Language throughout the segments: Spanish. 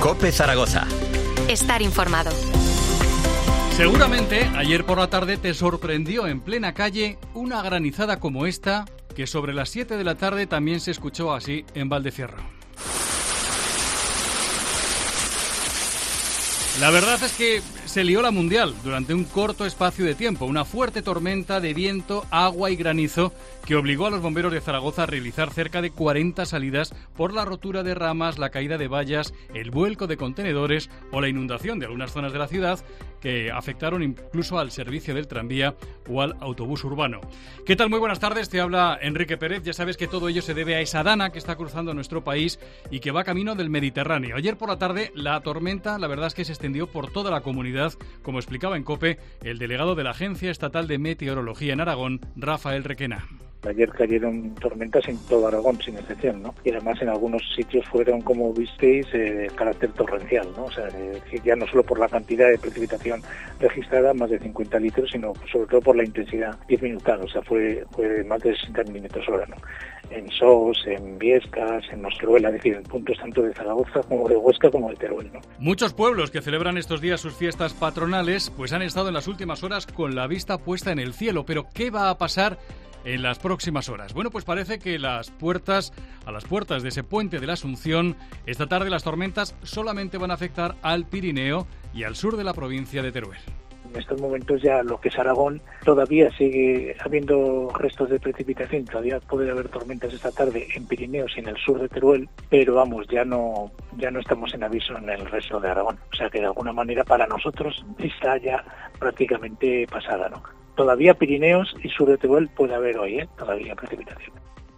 COPE Zaragoza. Estar informado. Seguramente ayer por la tarde te sorprendió en plena calle una granizada como esta, que sobre las 7 de la tarde también se escuchó así en Valdefierro. La verdad es que se lió la mundial durante un corto espacio de tiempo. Una fuerte tormenta de viento, agua y granizo que obligó a los bomberos de Zaragoza a realizar cerca de 40 salidas por la rotura de ramas, la caída de vallas, el vuelco de contenedores o la inundación de algunas zonas de la ciudad que afectaron incluso al servicio del tranvía o al autobús urbano. ¿Qué tal? Muy buenas tardes, te habla Enrique Pérez. Ya sabes que todo ello se debe a esa dana que está cruzando nuestro país y que va camino del Mediterráneo. Ayer por la tarde la tormenta, la verdad es que se extendió por toda la comunidad, como explicaba en COPE el delegado de la Agencia Estatal de Meteorología en Aragón, Rafael Requena. Ayer cayeron tormentas en todo Aragón, sin excepción, ¿no? Y además en algunos sitios fueron, como visteis, de carácter torrencial, ¿no? O sea, ya no solo por la cantidad de precipitación registrada, más de 50 litros, sino sobre todo por la intensidad 10 minutal, o sea, fue más de 60 milímetros hora, ¿no? En Sos, en Viescas, en Mosqueruela, es decir, en puntos tanto de Zaragoza como de Huesca como de Teruel, ¿no? Muchos pueblos que celebran estos días sus fiestas patronales, pues han estado en las últimas horas con la vista puesta en el cielo. Pero ¿qué va a pasar en las próximas horas? Bueno, pues parece que a las puertas de ese puente de la Asunción, esta tarde las tormentas solamente van a afectar al Pirineo y al sur de la provincia de Teruel. En estos momentos ya lo que es Aragón todavía sigue habiendo restos de precipitación, todavía puede haber tormentas esta tarde en Pirineos y en el sur de Teruel, pero vamos, ya no estamos en aviso en el resto de Aragón, o sea que de alguna manera para nosotros está ya prácticamente pasada, ¿no? Todavía Pirineos y sur de Teruel puede haber hoy, todavía precipitación.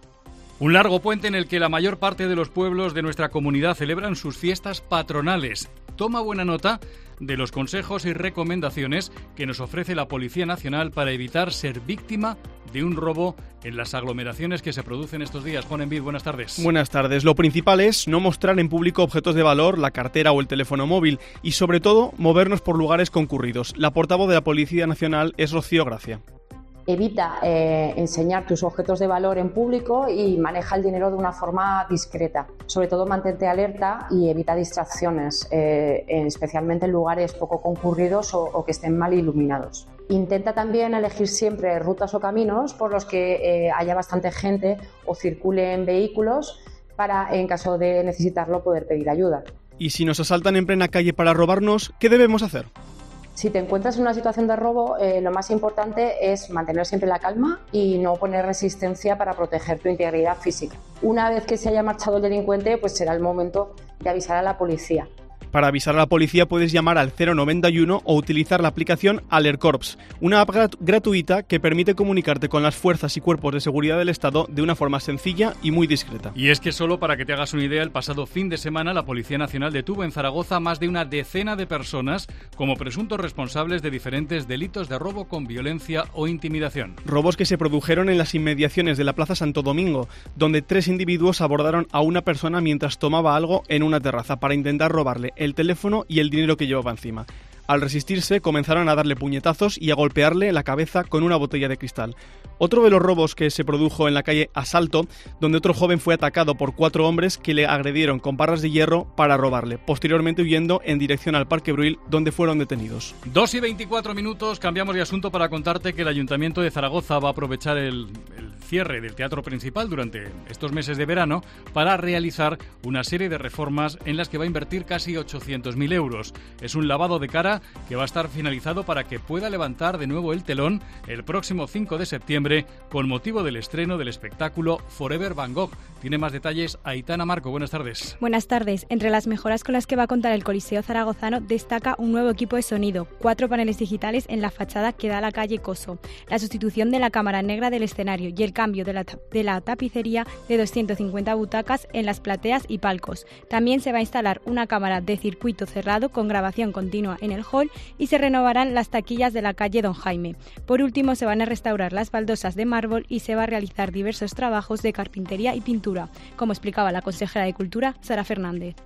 Un largo puente en el que la mayor parte de los pueblos de nuestra comunidad celebran sus fiestas patronales. Toma buena nota de los consejos y recomendaciones que nos ofrece la Policía Nacional para evitar ser víctima de un robo en las aglomeraciones que se producen estos días. Juan Envid, buenas tardes. Buenas tardes. Lo principal es no mostrar en público objetos de valor, la cartera o el teléfono móvil y, sobre todo, movernos por lugares concurridos. La portavoz de la Policía Nacional es Rocío Gracia. Evita enseñar tus objetos de valor en público y maneja el dinero de una forma discreta. Sobre todo mantente alerta y evita distracciones, especialmente en lugares poco concurridos o que estén mal iluminados. Intenta también elegir siempre rutas o caminos por los que haya bastante gente o circulen vehículos para, en caso de necesitarlo, poder pedir ayuda. Y si nos asaltan en plena calle para robarnos, ¿qué debemos hacer? Si te encuentras en una situación de robo, lo más importante es mantener siempre la calma y no poner resistencia para proteger tu integridad física. Una vez que se haya marchado el delincuente, pues será el momento de avisar a la policía. Para avisar a la policía puedes llamar al 091 o utilizar la aplicación AlertCorps, una app gratuita que permite comunicarte con las fuerzas y cuerpos de seguridad del Estado de una forma sencilla y muy discreta. Y es que solo para que te hagas una idea, el pasado fin de semana la Policía Nacional detuvo en Zaragoza a más de una decena de personas como presuntos responsables de diferentes delitos de robo con violencia o intimidación. Robos que se produjeron en las inmediaciones de la Plaza Santo Domingo, donde 3 individuos abordaron a una persona mientras tomaba algo en una terraza para intentar robarle el teléfono y el dinero que llevaba encima. Al resistirse, comenzaron a darle puñetazos y a golpearle la cabeza con una botella de cristal. Otro de los robos que se produjo en la calle Asalto, donde otro joven fue atacado por 4 hombres que le agredieron con barras de hierro para robarle, posteriormente huyendo en dirección al Parque Bruil, donde fueron detenidos. 2:24 minutos, cambiamos de asunto para contarte que el Ayuntamiento de Zaragoza va a aprovechar el cierre del teatro principal durante estos meses de verano para realizar una serie de reformas en las que va a invertir casi 800.000 euros. Es un lavado de cara que va a estar finalizado para que pueda levantar de nuevo el telón el próximo 5 de septiembre con motivo del estreno del espectáculo Forever Van Gogh. Tiene más detalles Aitana Marco. Buenas tardes. Buenas tardes. Entre las mejoras con las que va a contar el Coliseo zaragozano destaca un nuevo equipo de sonido, 4 paneles digitales en la fachada que da a la calle Coso, la sustitución de la cámara negra del escenario y el cambio de la tapicería de 250 butacas en las plateas y palcos. También se va a instalar una cámara de circuito cerrado con grabación continua en el hall y se renovarán las taquillas de la calle Don Jaime. Por último, se van a restaurar las baldosas de mármol y se va a realizar diversos trabajos de carpintería y pintura, como explicaba la consejera de Cultura, Sara Fernández.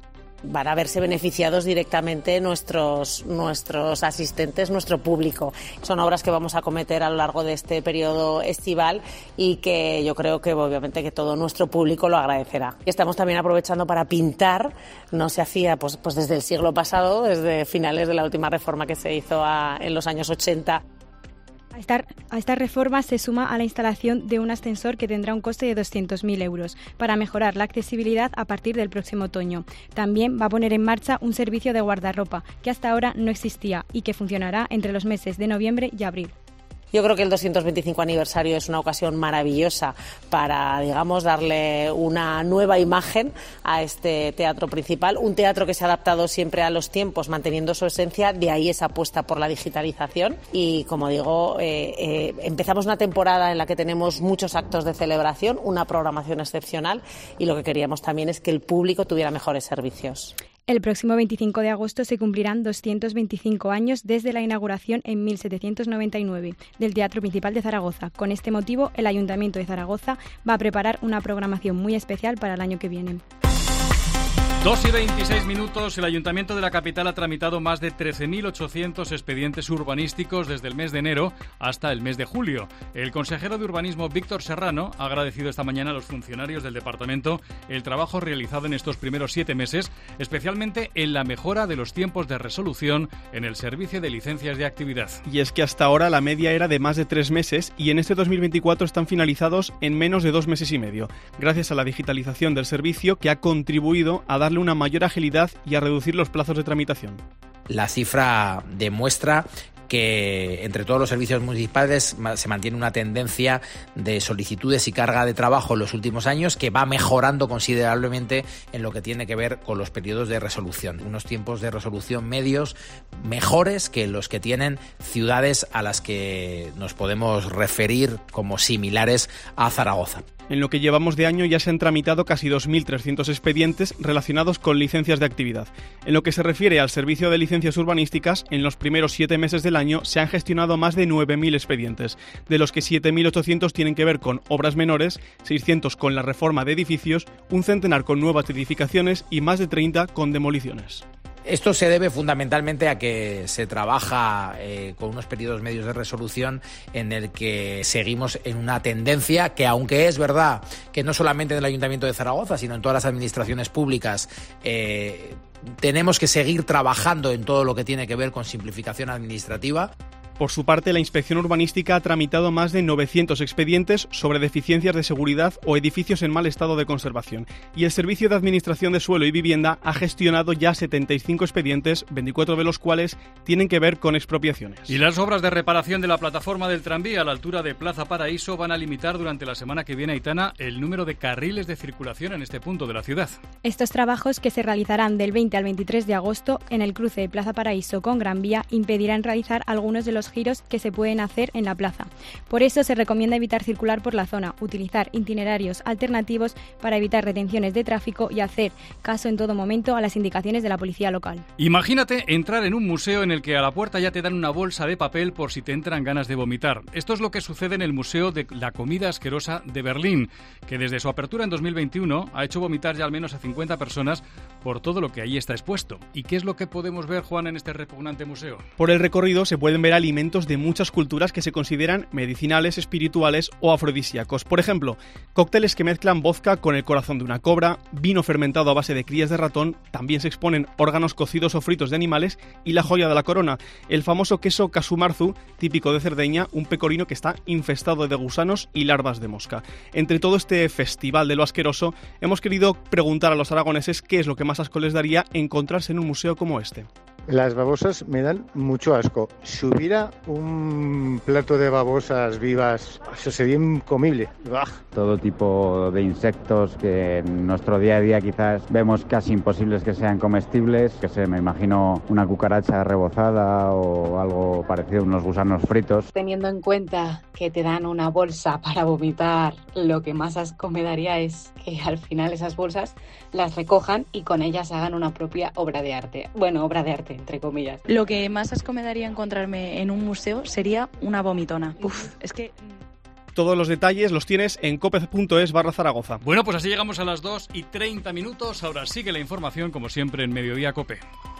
van a verse beneficiados directamente nuestros asistentes, nuestro público. Son obras que vamos a acometer a lo largo de este periodo estival y que yo creo que obviamente que todo nuestro público lo agradecerá. Estamos también aprovechando para pintar, no se hacía pues desde el siglo pasado, desde finales de la última reforma que se hizo en los años 80. A esta reforma se suma a la instalación de un ascensor que tendrá un coste de 200.000 euros para mejorar la accesibilidad a partir del próximo otoño. También va a poner en marcha un servicio de guardarropa que hasta ahora no existía y que funcionará entre los meses de noviembre y abril. Yo creo que el 225 aniversario es una ocasión maravillosa para, digamos, darle una nueva imagen a este teatro principal, un teatro que se ha adaptado siempre a los tiempos, manteniendo su esencia, de ahí esa apuesta por la digitalización y, como digo, empezamos una temporada en la que tenemos muchos actos de celebración, una programación excepcional y lo que queríamos también es que el público tuviera mejores servicios. El próximo 25 de agosto se cumplirán 225 años desde la inauguración en 1799 del Teatro Principal de Zaragoza. Con este motivo, el Ayuntamiento de Zaragoza va a preparar una programación muy especial para el año que viene. 2:26. El Ayuntamiento de la capital ha tramitado más de 13.800 expedientes urbanísticos desde el mes de enero hasta el mes de julio. El consejero de Urbanismo, Víctor Serrano, ha agradecido esta mañana a los funcionarios del departamento el trabajo realizado en estos primeros 7 meses, especialmente en la mejora de los tiempos de resolución en el servicio de licencias de actividad. Y es que hasta ahora la media era de más de 3 meses y en este 2024 están finalizados en menos de 2 meses y medio, gracias a la digitalización del servicio que ha contribuido a darle una mayor agilidad y a reducir los plazos de tramitación. La cifra demuestra que entre todos los servicios municipales se mantiene una tendencia de solicitudes y carga de trabajo en los últimos años que va mejorando considerablemente en lo que tiene que ver con los periodos de resolución. Unos tiempos de resolución medios mejores que los que tienen ciudades a las que nos podemos referir como similares a Zaragoza. En lo que llevamos de año ya se han tramitado casi 2.300 expedientes relacionados con licencias de actividad. En lo que se refiere al servicio de licencias urbanísticas, en los primeros 7 meses del año se han gestionado más de 9.000 expedientes, de los que 7.800 tienen que ver con obras menores, 600 con la reforma de edificios, un centenar con nuevas edificaciones y más de 30 con demoliciones. Esto se debe fundamentalmente a que se trabaja con unos periodos medios de resolución en el que seguimos en una tendencia que, aunque es verdad que no solamente en el Ayuntamiento de Zaragoza, sino en todas las administraciones públicas, tenemos que seguir trabajando en todo lo que tiene que ver con simplificación administrativa. Por su parte, la Inspección Urbanística ha tramitado más de 900 expedientes sobre deficiencias de seguridad o edificios en mal estado de conservación. Y el Servicio de Administración de Suelo y Vivienda ha gestionado ya 75 expedientes, 24 de los cuales tienen que ver con expropiaciones. Y las obras de reparación de la plataforma del tranvía a la altura de Plaza Paraíso van a limitar durante la semana que viene, Aitana, el número de carriles de circulación en este punto de la ciudad. Estos trabajos, que se realizarán del 20 al 23 de agosto en el cruce de Plaza Paraíso con Gran Vía, impedirán realizar algunos de los giros que se pueden hacer en la plaza. Por eso se recomienda evitar circular por la zona, utilizar itinerarios alternativos para evitar retenciones de tráfico y hacer caso en todo momento a las indicaciones de la policía local. Imagínate entrar en un museo en el que a la puerta ya te dan una bolsa de papel por si te entran ganas de vomitar. Esto es lo que sucede en el Museo de la Comida Asquerosa de Berlín, que desde su apertura en 2021 ha hecho vomitar ya al menos a 50 personas por todo lo que allí está expuesto. ¿Y qué es lo que podemos ver, Juan, en este repugnante museo? Por el recorrido se pueden ver alimentos de muchas culturas que se consideran medicinales, espirituales o afrodisíacos. Por ejemplo, cócteles que mezclan vodka con el corazón de una cobra, vino fermentado a base de crías de ratón, también se exponen órganos cocidos o fritos de animales y la joya de la corona, el famoso queso casumarzu, típico de Cerdeña, un pecorino que está infestado de gusanos y larvas de mosca. Entre todo este festival de lo asqueroso, hemos querido preguntar a los aragoneses qué es lo que más asco les daría encontrarse en un museo como este. Las babosas me dan mucho asco. Si hubiera un plato de babosas vivas, eso sería incomible. ¡Bah! Todo tipo de insectos que en nuestro día a día quizás vemos casi imposibles que sean comestibles. Que sé, me imagino una cucaracha rebozada o algo parecido a unos gusanos fritos. Teniendo en cuenta que te dan una bolsa para vomitar, lo que más asco me daría es que al final esas bolsas las recojan y con ellas hagan una propia obra de arte. Bueno, obra de arte, entre comillas. Lo que más asco me daría encontrarme en un museo sería una vomitona. Es que Todos los detalles los tienes en cope.es/Zaragoza. Bueno, pues así llegamos a las 2:30. Ahora sigue la información, como siempre, en Mediodía Cope.